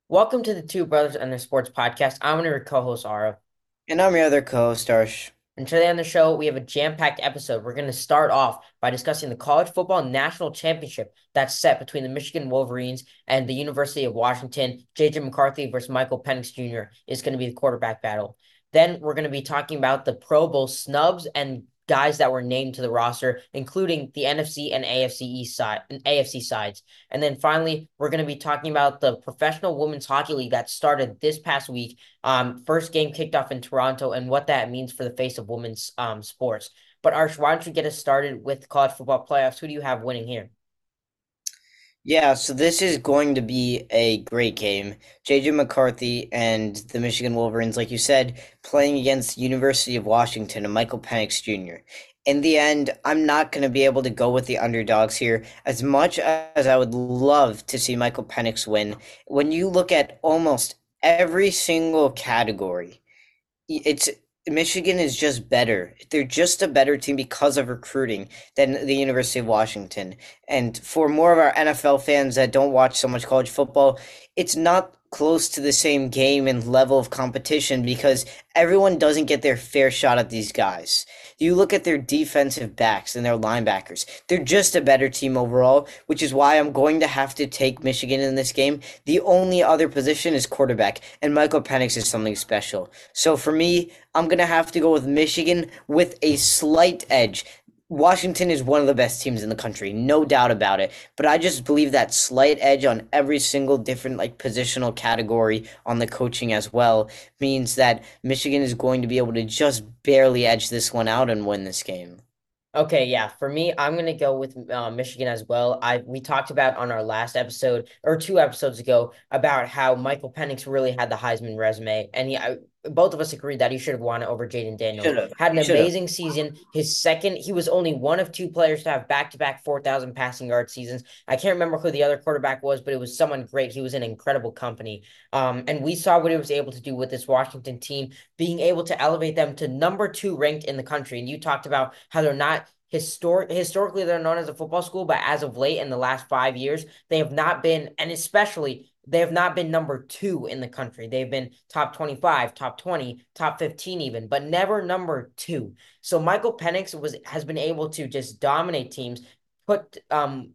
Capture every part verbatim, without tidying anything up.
Welcome to the Two Brothers and Their Sports Podcast. I'm one of your co-hosts, Ara. And I'm your other co-host, Arsh. And today on the show, we have a jam-packed episode. We're going to start off by discussing the college football national championship that's set between the Michigan Wolverines and the University of Washington. J J McCarthy versus Michael Penix Junior is going to be the quarterback battle. Then we're going to be talking about the Pro Bowl snubs and guys that were named to the roster, including the N F C and A F C East side and A F C sides. And then finally, we're going to be talking about the Professional Women's Hockey League that started this past week. Um, first game kicked off in Toronto and what that means for the face of women's um sports. But Arch, why don't you get us started with college football playoffs? Who do you have winning here? Yeah, so this is going to be a great game. J J McCarthy and the Michigan Wolverines, like you said, playing against University of Washington and Michael Penix Junior In the end, I'm not going to be able to go with the underdogs here as much as I would love to see Michael Penix win. When you look at almost every single category, it's Michigan is just better. They're just a better team because of recruiting than the University of Washington. And for more of our N F L fans that don't watch so much college football, it's not close to the same game and level of competition because everyone doesn't get their fair shot at these guys. You look at their defensive backs and their linebackers. They're just a better team overall, which is why I'm going to have to take Michigan in this game. The only other position is quarterback, and Michael Penix is something special. So for me, I'm going to have to go with Michigan with a slight edge. Washington is one of the best teams in the country, no doubt about it. But I just believe that slight edge on every single different like positional category on the coaching as well means that Michigan is going to be able to just barely edge this one out and win this game. Okay, yeah. For me, I'm gonna go with uh, Michigan as well. I we talked about on our last episode or two episodes ago about how Michael Penix really had the Heisman resume, and he, I, both of us agreed that he should have won it over Jaden Daniels. Should have. Had an He should have. amazing season. His second, he was only one of two players to have back-to-back four thousand passing yard seasons. I can't remember who the other quarterback was, but it was someone great. He was in incredible company. Um, and we saw what he was able to do with this Washington team, being able to elevate them to number two ranked in the country. And you talked about how they're not historic historically they're known as a football school, but as of late in the last five years, they have not been, and especially they have not been number two in the country. They've been top twenty-five, top twenty, top fifteen even, but never number two. So Michael Penix was has been able to just dominate teams, put um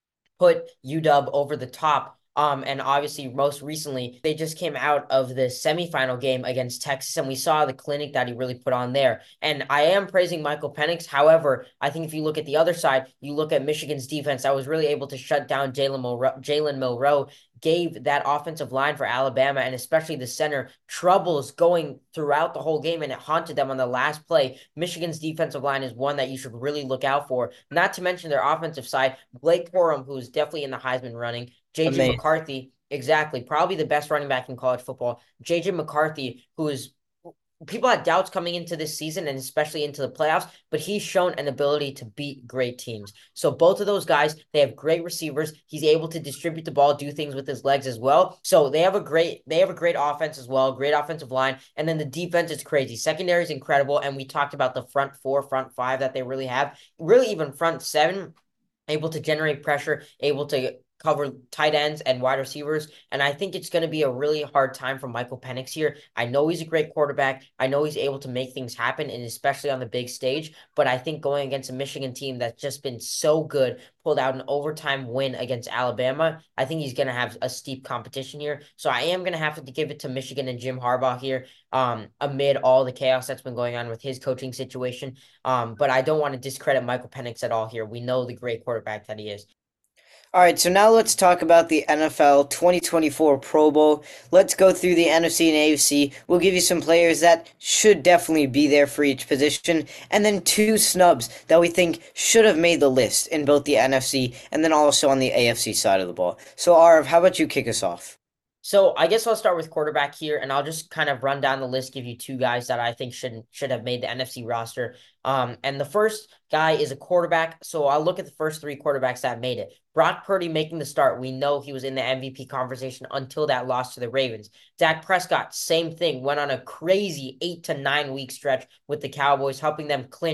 put U W over the top. Um, and obviously, most recently, they just came out of the semifinal game against Texas, and we saw the clinic that he really put on there. And I am praising Michael Penix. However, I think if you look at the other side, you look at Michigan's defense that was really able to shut down Jalen Milroe, Jalen Milroe, gave that offensive line for Alabama and especially the center troubles going throughout the whole game, and it haunted them on the last play. Michigan's defensive line is one that you should really look out for. Not to mention their offensive side, Blake Corum, who's definitely in the Heisman running, J J Amazing. McCarthy, exactly, probably the best running back in college football. J J McCarthy, who is people had doubts coming into this season and especially into the playoffs, but he's shown an ability to beat great teams. So both of those guys, they have great receivers. He's able to distribute the ball, do things with his legs as well. So they have a great they have a great offense as well, great offensive line, and then the defense is crazy. Secondary is incredible, and we talked about the front four, front five that they really have. Really even front seven, able to generate pressure, able to cover tight ends and wide receivers. And I think it's going to be a really hard time for Michael Penix here. I know he's a great quarterback. I know he's able to make things happen, and especially on the big stage. But I think going against a Michigan team that's just been so good, pulled out an overtime win against Alabama, I think he's going to have a steep competition here. So I am going to have to give it to Michigan and Jim Harbaugh here, um, amid all the chaos that's been going on with his coaching situation. Um, but I don't want to discredit Michael Penix at all here. We know the great quarterback that he is. All right, so now let's talk about the N F L twenty twenty-four Pro Bowl. Let's go through the N F C and A F C. We'll give you some players that should definitely be there for each position, and then two snubs that we think should have made the list in both the N F C and then also on the A F C side of the ball. So, Arv, how about you kick us off? So I guess I'll start with quarterback here, and I'll just kind of run down the list, give you two guys that I think should should have made the N F C roster. Um, and the first guy is a quarterback. So I'll look at the first three quarterbacks that made it. Brock Purdy making the start. We know he was in the M V P conversation until that loss to the Ravens. Dak Prescott, same thing, went on a crazy eight to nine week stretch with the Cowboys, helping them clinch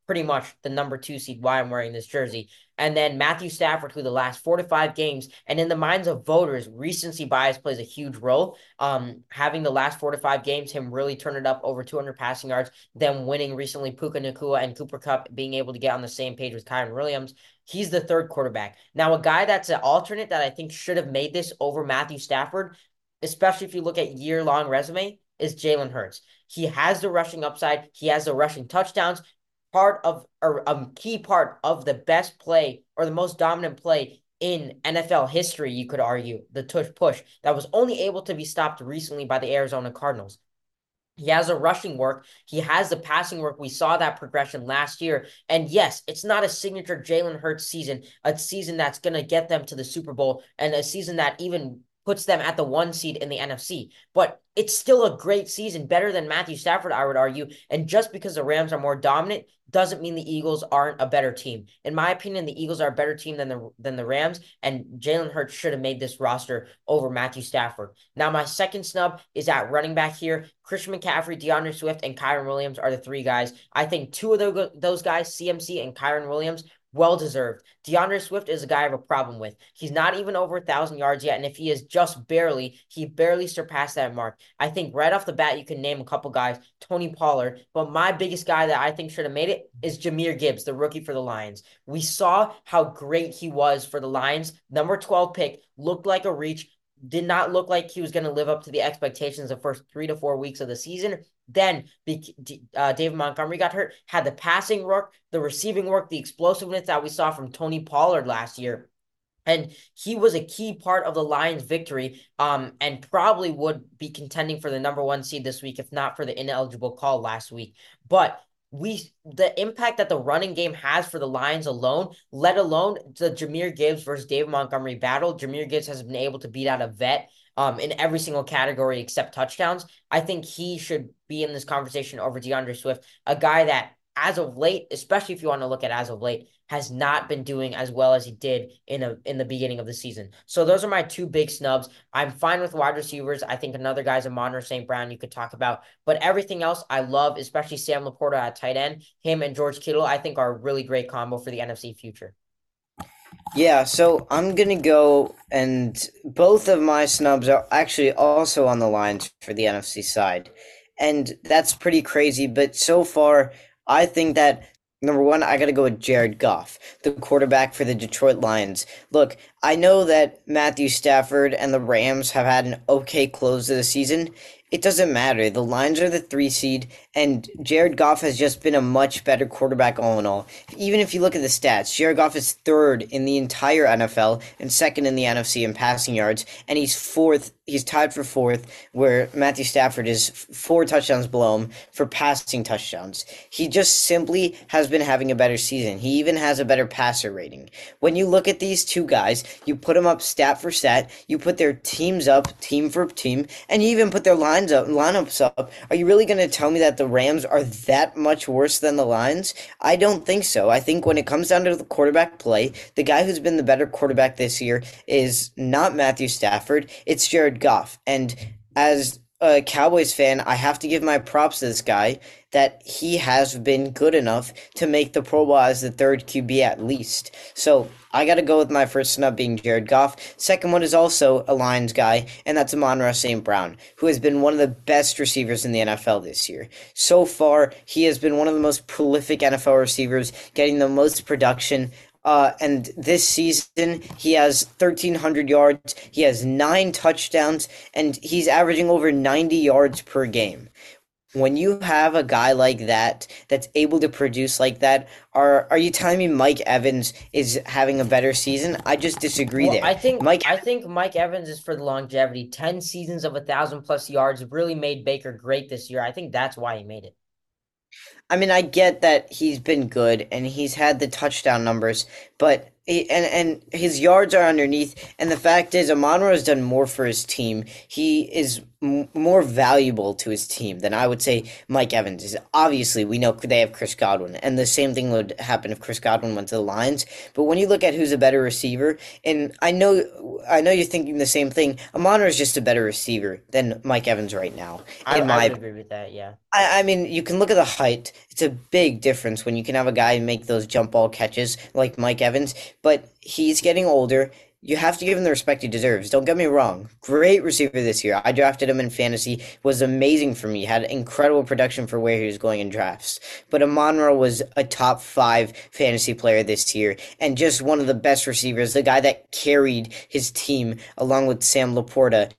pretty much the number two seed, why I'm wearing this jersey. And then Matthew Stafford, who the last four to five games, and in the minds of voters, recency bias plays a huge role. Um, having the last four to five games, him really turn it up over two hundred passing yards, them winning recently, Puka Nacua and Cooper Kupp being able to get on the same page with Kyren Williams. He's the third quarterback. Now, a guy that's an alternate that I think should have made this over Matthew Stafford, especially if you look at year-long resume, is Jalen Hurts. He has the rushing upside. He has the rushing touchdowns. Part of, or a key part of the best play or the most dominant play in N F L history, you could argue, the tush push that was only able to be stopped recently by the Arizona Cardinals. He has a rushing work. He has the passing work. We saw that progression last year. And yes, it's not a signature Jalen Hurts season, a season that's going to get them to the Super Bowl and a season that even puts them at the one seed in the N F C. But it's still a great season, better than Matthew Stafford, I would argue. And just because the Rams are more dominant doesn't mean the Eagles aren't a better team. In my opinion, the Eagles are a better team than the than the Rams, and Jalen Hurts should have made this roster over Matthew Stafford. Now, my second snub is at running back here. Christian McCaffrey, DeAndre Swift, and Kyren Williams are the three guys. I think two of those guys, C M C and Kyren Williams, well-deserved. DeAndre Swift is a guy I have a problem with. He's not even over a thousand yards yet, and if he is just barely, he barely surpassed that mark. I think right off the bat, you can name a couple guys, Tony Pollard, but my biggest guy that I think should have made it is Jahmyr Gibbs, the rookie for the Lions. We saw how great he was for the Lions. Number twelve pick, looked like a reach, did not look like he was going to live up to the expectations the first three to four weeks of the season. Then uh, David Montgomery got hurt, had the passing work, the receiving work, the explosiveness that we saw from Tony Pollard last year. And he was a key part of the Lions' victory, um, and probably would be contending for the number one seed this week, if not for the ineligible call last week. But we the impact that the running game has for the Lions alone, let alone the Jahmyr Gibbs versus David Montgomery battle. Jahmyr Gibbs has been able to beat out a vet um, in every single category except touchdowns. I think he should be in this conversation over DeAndre Swift, a guy that, as of late, especially if you want to look at as of late, has not been doing as well as he did in a in the beginning of the season. So those are my two big snubs. I'm fine with wide receivers. I think another guy's Amon-Ra Saint Brown you could talk about. But everything else I love, especially Sam Laporta at tight end. Him and George Kittle, I think, are a really great combo for the N F C future. Yeah, so I'm going to go, and both of my snubs are actually also on the lines for the N F C side. And that's pretty crazy, but so far, I think that number one, I got to go with Jared Goff, the quarterback for the Detroit Lions. Look, I know that Matthew Stafford and the Rams have had an okay close to the season. It doesn't matter. The Lions are the three seed, and Jared Goff has just been a much better quarterback all in all. Even if you look at the stats, Jared Goff is third in the entire N F L and second in the N F C in passing yards, and he's fourth. He's tied for fourth, where Matthew Stafford is four touchdowns below him for passing touchdowns. He just simply has been having a better season. He even has a better passer rating. When you look at these two guys, you put them up stat for stat, you put their teams up team for team, and you even put their lines up, lineups up. Are you really going to tell me that the Rams are that much worse than the Lions? I don't think so. I think when it comes down to the quarterback play, the guy who's been the better quarterback this year is not Matthew Stafford, it's Jared Goff. And as a Cowboys fan, I have to give my props to this guy that he has been good enough to make the Pro Bowl as the third Q B at least. So I got to go with my first snub being Jared Goff. Second one is also a Lions guy, and that's Amon-Ra Saint Brown, who has been one of the best receivers in the N F L this year. So far, he has been one of the most prolific N F L receivers, getting the most production. Uh, and this season, he has thirteen hundred yards, he has nine touchdowns, and he's averaging over ninety yards per game. When you have a guy like that that's able to produce like that, are are you telling me Mike Evans is having a better season? I just disagree well, there. I think Mike, I think Mike Evans is for the longevity. Ten seasons of a thousand plus yards really made Baker great this year. I think that's why he made it. I mean, I get that he's been good and he's had the touchdown numbers, but he, and and his yards are underneath. And the fact is, Amon-Ra has done more for his team. He is m- more valuable to his team than I would say Mike Evans is. Obviously, we know they have Chris Godwin, and the same thing would happen if Chris Godwin went to the Lions. But when you look at who's a better receiver, and I know I know you're thinking the same thing, Amon-Ra is just a better receiver than Mike Evans right now. I, In I my would agree with that. Yeah. I, I mean, you can look at the height. It's a big difference when you can have a guy make those jump ball catches like Mike Evans, but he's getting older. You have to give him the respect he deserves. Don't get me wrong. Great receiver this year. I drafted him in fantasy. Was amazing for me. Had incredible production for where he was going in drafts. But Amon-Ra was a top five fantasy player this year and just one of the best receivers. The guy that carried his team along with Sam Laporta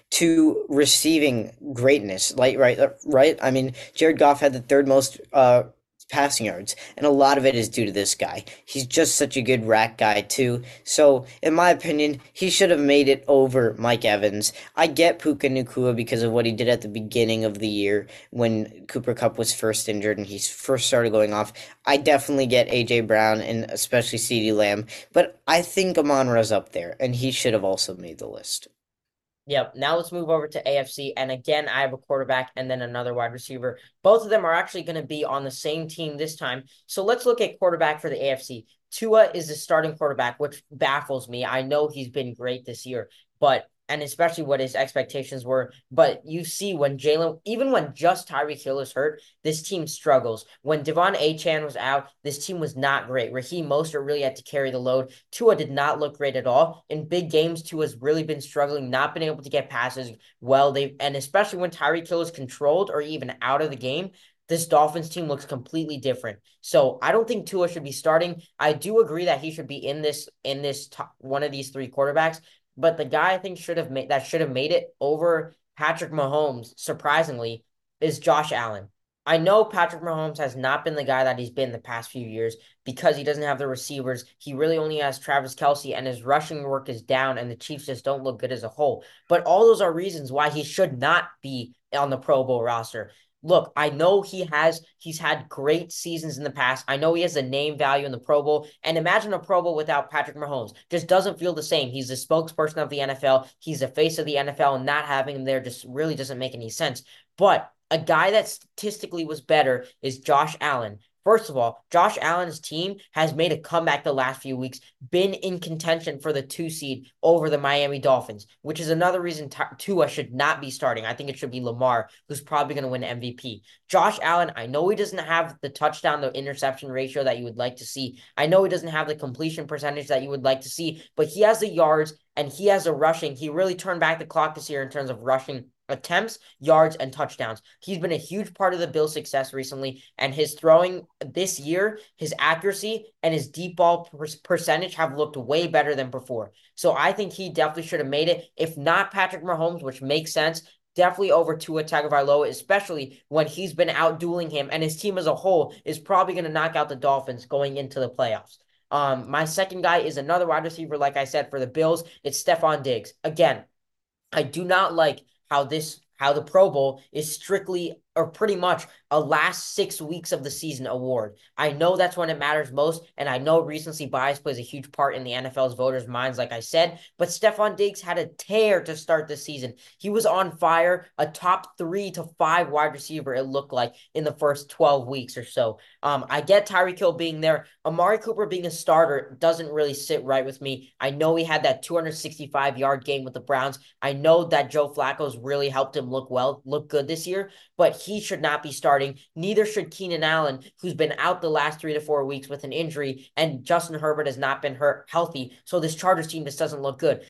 to receiving greatness. Like right, right. I mean, Jared Goff had the third most uh, passing yards, and a lot of it is due to this guy. He's just such a good rack guy too. So, in my opinion, he should have made it over Mike Evans. I get Puka Nacua because of what he did at the beginning of the year when Cooper Kupp was first injured and he first started going off. I definitely get A J Brown and especially CeeDee Lamb, but I think Amon-Ra's up there, and he should have also made the list. Yep. Now let's move over to A F C. And again, I have a quarterback and then another wide receiver. Both of them are actually going to be on the same team this time. So let's look at quarterback for the A F C. Tua is the starting quarterback, which baffles me. I know he's been great this year, but and especially what his expectations were. But you see when Jalen, even when just Tyreek Hill is hurt, this team struggles. When Devon Achane was out, this team was not great. Raheem Mostert really had to carry the load. Tua did not look great at all. In big games, Tua's really been struggling, not been able to get passes well. They and especially when Tyreek Hill is controlled or even out of the game, this Dolphins team looks completely different. So I don't think Tua should be starting. I do agree that he should be in this in this top, one of these three quarterbacks. But the guy I think should have made that should have made it over Patrick Mahomes, surprisingly, is Josh Allen. I know Patrick Mahomes has not been the guy that he's been the past few years because he doesn't have the receivers. He really only has Travis Kelce, and his rushing work is down, and the Chiefs just don't look good as a whole. But all those are reasons why he should not be on the Pro Bowl roster. Look, I know he has he's had great seasons in the past. I know he has a name value in the Pro Bowl. And imagine a Pro Bowl without Patrick Mahomes. Just doesn't feel the same. He's the spokesperson of the N F L. He's the face of the N F L, and not having him there just really doesn't make any sense. But a guy that statistically was better is Josh Allen. First of all, Josh Allen's team has made a comeback the last few weeks, been in contention for the two seed over the Miami Dolphins, which is another reason Tua should not be starting. I think it should be Lamar, who's probably going to win M V P. Josh Allen, I know he doesn't have the touchdown to interception ratio that you would like to see. I know he doesn't have the completion percentage that you would like to see, but he has the yards and he has a rushing. He really turned back the clock this year in terms of rushing attempts, yards, and touchdowns. He's been a huge part of the Bills' success recently, and his throwing this year, his accuracy, and his deep ball per- percentage have looked way better than before. So I think he definitely should have made it. If not Patrick Mahomes, which makes sense, definitely over Tua Tagovailoa, especially when he's been outdueling him, and his team as a whole is probably going to knock out the Dolphins going into the playoffs. Um, my second guy is another wide receiver, like I said, for the Bills. It's Stefon Diggs. Again, I do not like how this how the Pro Bowl is strictly or pretty much a last six weeks of the season award. I know that's when it matters most, and I know recency bias plays a huge part in the N F L's voters' minds, like I said, but Stefon Diggs had a tear to start the season. He was on fire, a top three to five wide receiver, it looked like, in the first twelve weeks or so. Um, I get Tyreek Hill being there. Amari Cooper being a starter doesn't really sit right with me. I know he had that two hundred sixty-five yard game with the Browns. I know that Joe Flacco's really helped him look well, look good this year, but he should not be starting. Neither should Keenan Allen, who's been out the last three to four weeks with an injury, and Justin Herbert has not been hurt healthy. So this Chargers team just doesn't look good.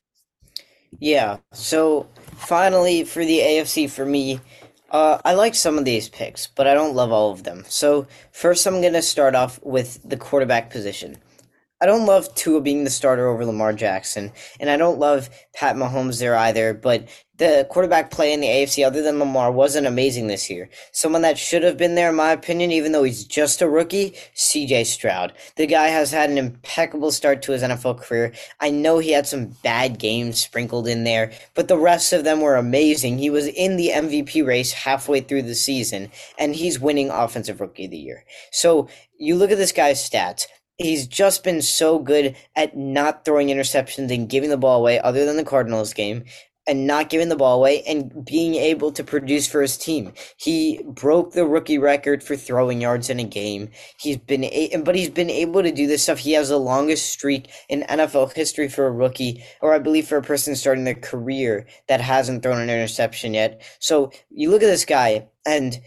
Yeah, so finally for the A F C for me, uh, I like some of these picks, but I don't love all of them. So first I'm going to start off with the quarterback position. I don't love Tua being the starter over Lamar Jackson, and I don't love Pat Mahomes there either, but the quarterback play in the A F C other than Lamar wasn't amazing this year. Someone that should have been there, in my opinion, even though he's just a rookie, C J Stroud. The guy has had an impeccable start to his N F L career. I know he had some bad games sprinkled in there, but the rest of them were amazing. He was in the M V P race halfway through the season, and he's winning Offensive Rookie of the Year. So you look at this guy's stats. He's just been so good at not throwing interceptions and giving the ball away, other than the Cardinals game, and not giving the ball away and being able to produce for his team. He broke the rookie record for throwing yards in a game. He's been, a- but he's been able to do this stuff. He has the longest streak in N F L history for a rookie, or I believe for a person starting their career that hasn't thrown an interception yet. So you look at this guy, and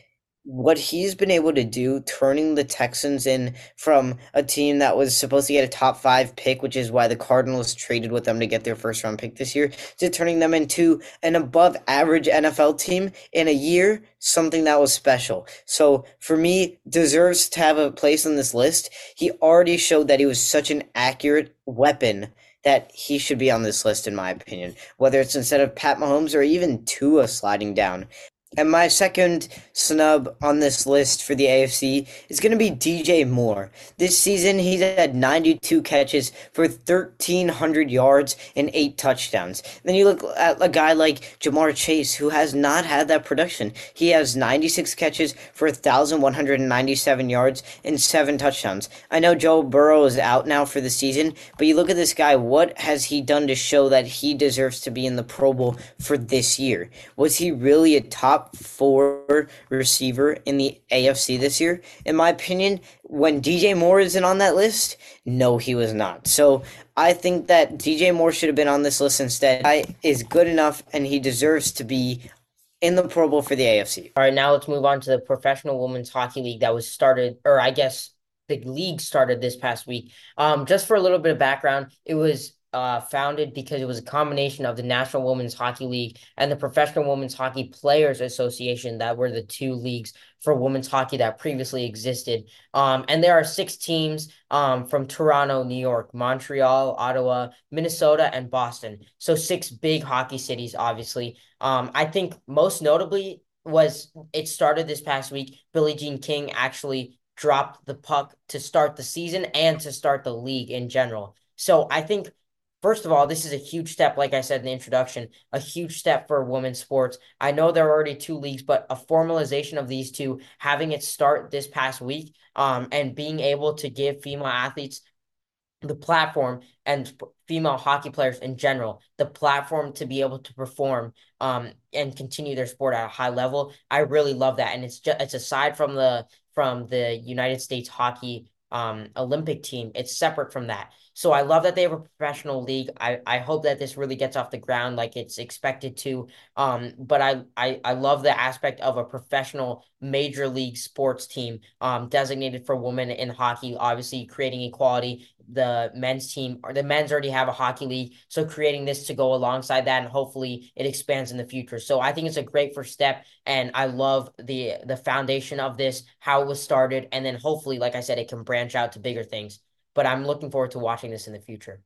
what he's been able to do, turning the Texans in from a team that was supposed to get a top five pick, which is why the Cardinals traded with them to get their first round pick this year, to turning them into an above average N F L team in a year, something that was special. So for me, deserves to have a place on this list. He already showed that he was such an accurate weapon that he should be on this list, in my opinion. Whether it's instead of Pat Mahomes or even Tua sliding down. And my second snub on this list for the A F C is going to be D J Moore. This season, he's had ninety-two catches for thirteen hundred yards and eight touchdowns. Then you look at a guy like Jamar Chase, who has not had that production. He has ninety-six catches for one thousand one hundred ninety-seven yards and seven touchdowns. I know Joe Burrow is out now for the season, but you look at this guy, what has he done to show that he deserves to be in the Pro Bowl for this year? Was he really a top four receiver in the A F C this year? In my opinion, when D J Moore isn't on that list, no, he was not. So I think that D J Moore should have been on this list instead. I is good enough, and he deserves to be in the Pro Bowl for the A F C. All right, now let's move on to the Professional Women's Hockey League that was started, or I guess the league started this past week. Um, just for a little bit of background, it was uh, founded because it was a combination of the National Women's Hockey League and the Professional Women's Hockey Players Association, that were the two leagues for women's hockey that previously existed. Um, and there are six teams um, from Toronto, New York, Montreal, Ottawa, Minnesota, and Boston. So six big hockey cities, obviously. Um, I think most notably was it started this past week. Billie Jean King actually dropped the puck to start the season and to start the league in general. So I think, first of all, this is a huge step, like I said in the introduction, a huge step for women's sports. I know there are already two leagues, but a formalization of these two, having it start this past week, um, and being able to give female athletes the platform, and female hockey players in general, the platform to be able to perform um and continue their sport at a high level. I really love that. And it's just it's aside from the from the United States hockey um Olympic team, it's separate from that. So I love that they have a professional league. I, I hope that this really gets off the ground like it's expected to. Um, but I, I I love the aspect of a professional major league sports team um designated for women in hockey, obviously creating equality. The men's team, or the men's already have a hockey league, so creating this to go alongside that, and hopefully it expands in the future. So I think it's a great first step, and I love the the foundation of this, how it was started, and then hopefully, like I said, it can branch out to bigger things. But I'm looking forward to watching this in the future.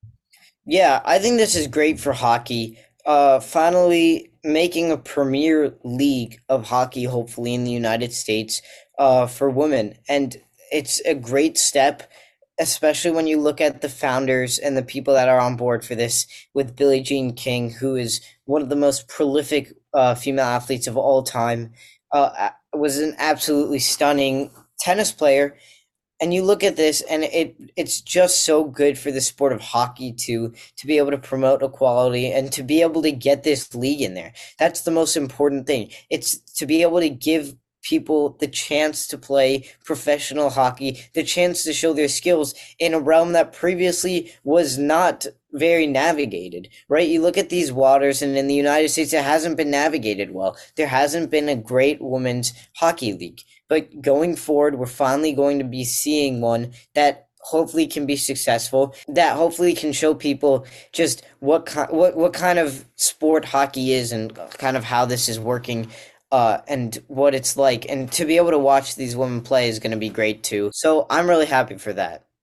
Yeah, I think this is great for hockey. Uh, finally making a premier league of hockey, hopefully in the United States, uh, for women, and it's a great step, especially when you look at the founders and the people that are on board for this, with Billie Jean King, who is one of the most prolific uh, female athletes of all time, uh, was an absolutely stunning tennis player. And you look at this, and it it's just so good for the sport of hockey to to be able to promote equality and to be able to get this league in there. That's the most important thing. It's to be able to give people the chance to play professional hockey, the chance to show their skills in a realm that previously was not very navigated, right? You look at these waters, and in the United States, it hasn't been navigated well. There hasn't been a great women's hockey league. But going forward, we're finally going to be seeing one that hopefully can be successful, that hopefully can show people just what ki- what what kind of sport hockey is, and kind of how this is working, uh, and what it's like. And to be able to watch these women play is going to be great too. So I'm really happy for that.